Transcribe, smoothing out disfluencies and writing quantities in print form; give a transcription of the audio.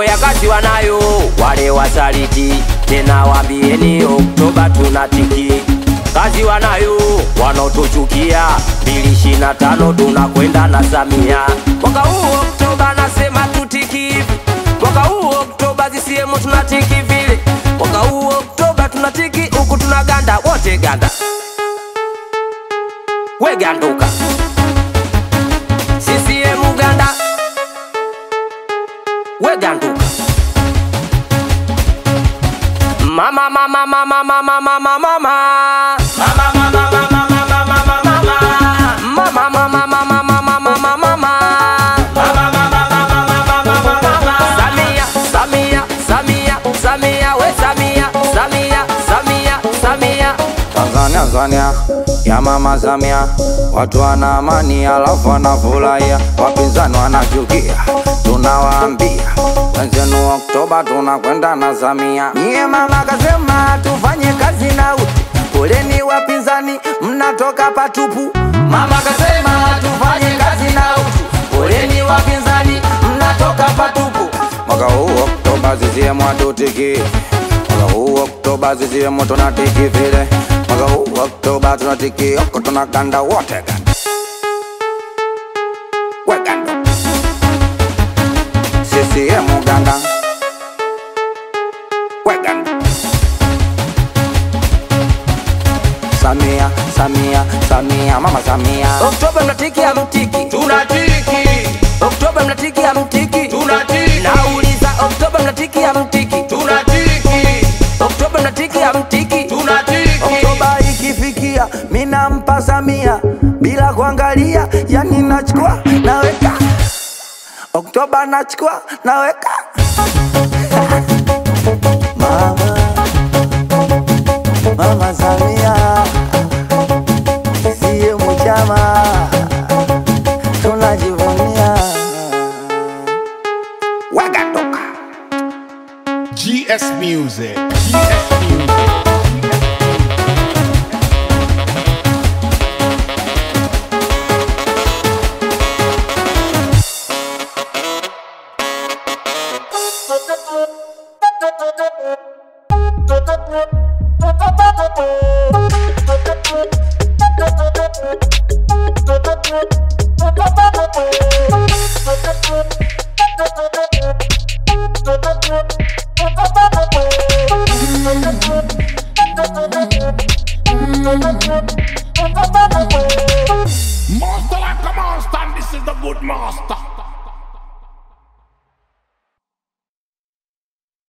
Oya kazi wanayo wale wasaliti, tena waambieni Oktoba tunatiki. Kazi wanayo wanotuchukia, 2025 tunakwenda na Samia. Mwaka huu Oktoba nasema tutiki, mwaka huu Oktoba CCM tunatiki vile. Mwaka huu Oktoba tunatiki, huku tunaganda wote ganda. We ganduka CCM ganda, we ganduka. Mama mama mama mama mama mama mama Tanzania ya mama Samia, watu wana amani alafu wanafurahia, wapinzani wanachukia, tunawaambia wenzenu Oktoba tunakwenda na Samia. Nyie mama kasema tufanye kazi na utu, poleni wapinzani mnatoka patupu. Mama kasema tufanye kazi na utu, poleni wapinzani mnatoka patupu. Mwaka huu Oktoba CCM hatutiki, mwaka huu Oktoba CCM tunatiki vile. Mwaka huu Oktoba tunatiki, huko tunaganda wote ganda. We ganda CCM ganda, we ganda. Samia, Samia, Samia, mama Samia. Oktoba mnatiki ya mtiki, tunatiki. Oktoba mnatiki ya mtiki, tunatiki. nauliza Oktoba mnatiki ya mtiki, tunatiki. Oktoba mnatiki ya mtiki, tunatiki. Oktoba ikifikia mina mpa Samia bila kuangalia, yani nachukua naweka. Oktoba nachukua naweka. Mama, mama Samia, CCM chama tunajivunia. Wagatoka GS Music. GS Music. Master like a monster, this is the good master.